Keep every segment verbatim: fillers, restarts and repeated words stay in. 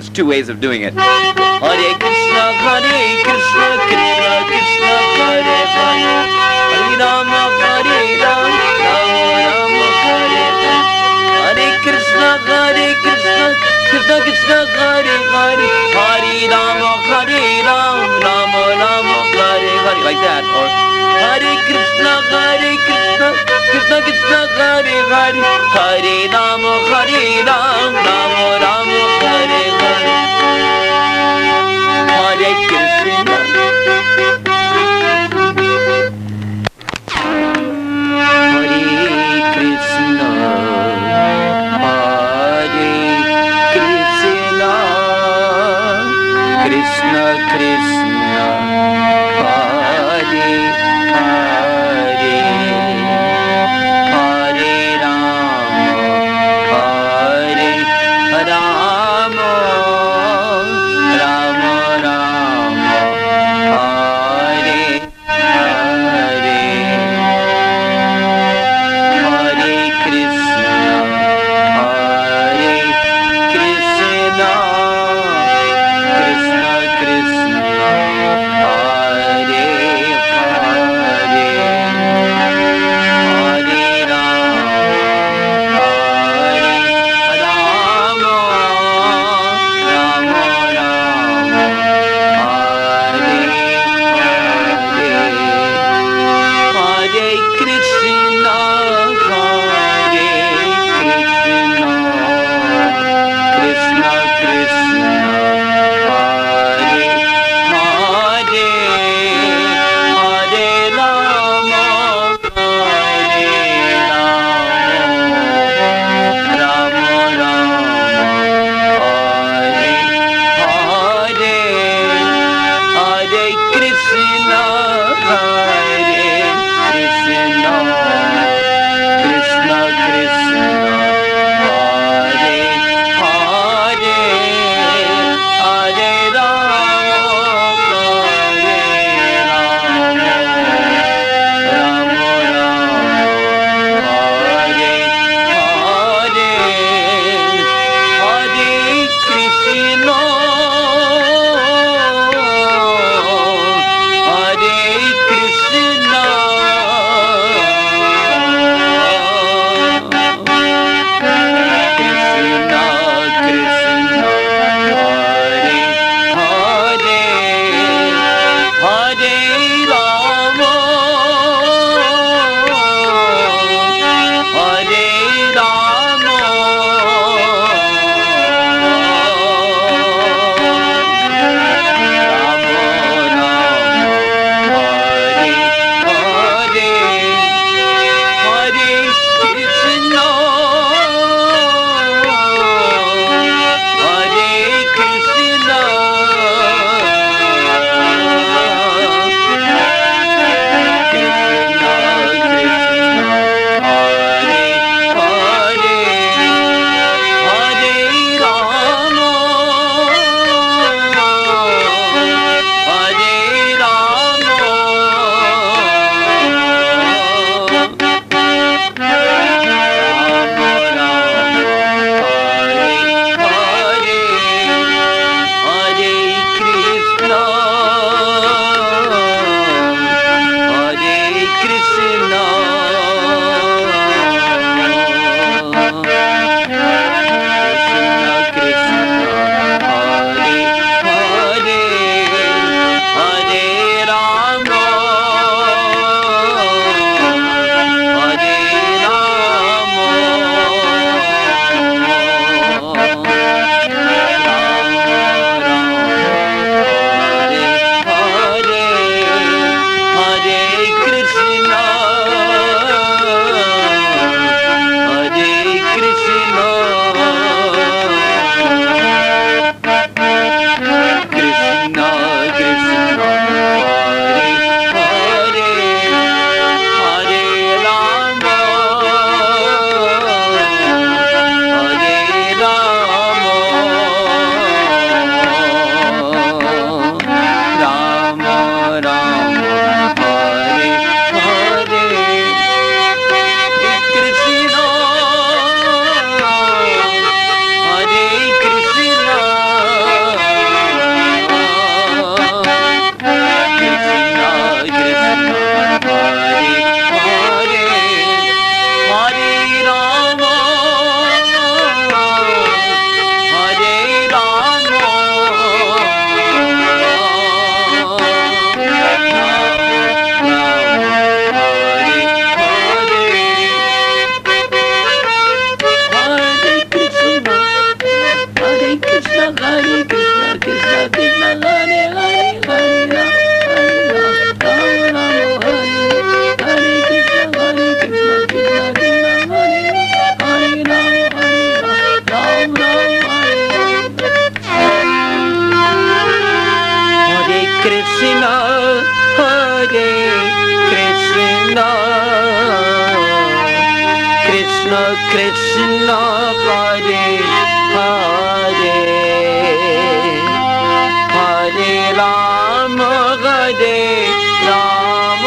There's two ways of doing it. Hare Krishna, Hare Krishna, Krishna Krishna, Hare Hare, Hare Rama, Hare Rama, Rama Rama, Hare Hare. Hare Krishna, Hare Krishna, Krishna Krishna, Hare Hare, Hare Rama, Hare Rama, Rama Rama, Hare Hare. Like that. Or Hare Krishna, Hare Krishna, Krishna Krishna, Hare Hare, Hare Rama, Hare Rama, Rama Rama, Hare Hare. Hare Krishna, Hare Krishna, Hare Krishna, Krishna Krishna, Hare Hare, Hare Rama, Hare Rama, Rama Rama, Hare Hare. Hare Krishna, Hare Krishna, Krishna Krishna, Hare Krishna, Krishna Krishna, Hare Hare, Hare Ram, Hare Ram, Ram Ram Hare Hare, Hare Krishna, Hare Krishna, Krishna Krishna, Hare Hare, Hare Ram, Hare Ram, Ram Ram Hare Hare Krishna, Hare Krishna, Krishna Krishna, Hare Hare, Hare Ram, Hare Ram,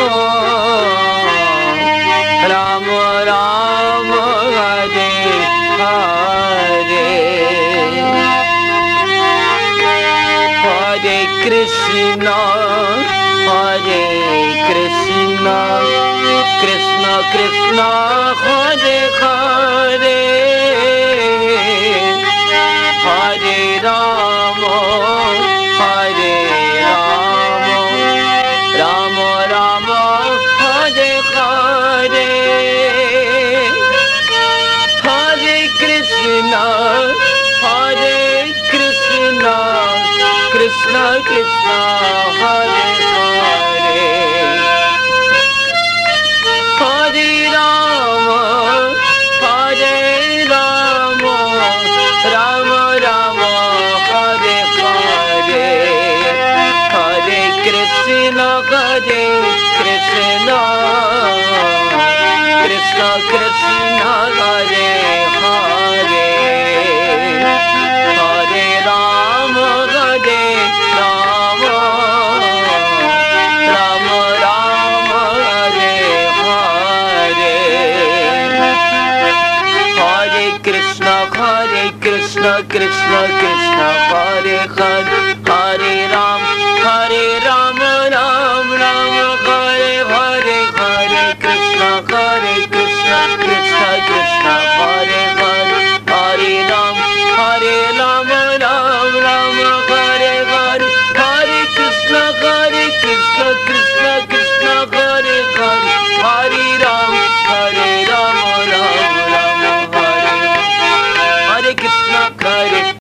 Ram Ram, Hare Hare, Hare Krishna, Hare Krishna, Krishna Krishna, Hare Hare, Hare Ram, Hare Ram, Ram Ram, Hare Hare, Hare Krishna, Hare Krishna, Krishna Krishna, Hare Hare, Hare Ram, Hare Ram, Ram Ram, Hare Hare, Hare Krishna, Hare Krishna, Krishna Krishna, Hare Hare, Hare Ram, Hare Ram, Ram Ram, Hare Hare, Hare Krishna, Hare Krishna, Krishna Krishna, Hare Hare, Hare Ram, Hare Ram, Ram Ram, Hare Hare, Hare Krishna, Hare Krishna, Krishna Krishna, Hare Hare, Hare Ram, Hare Ram, Ram Ram, Hare Hare, Hare Krishna, Hare Krishna,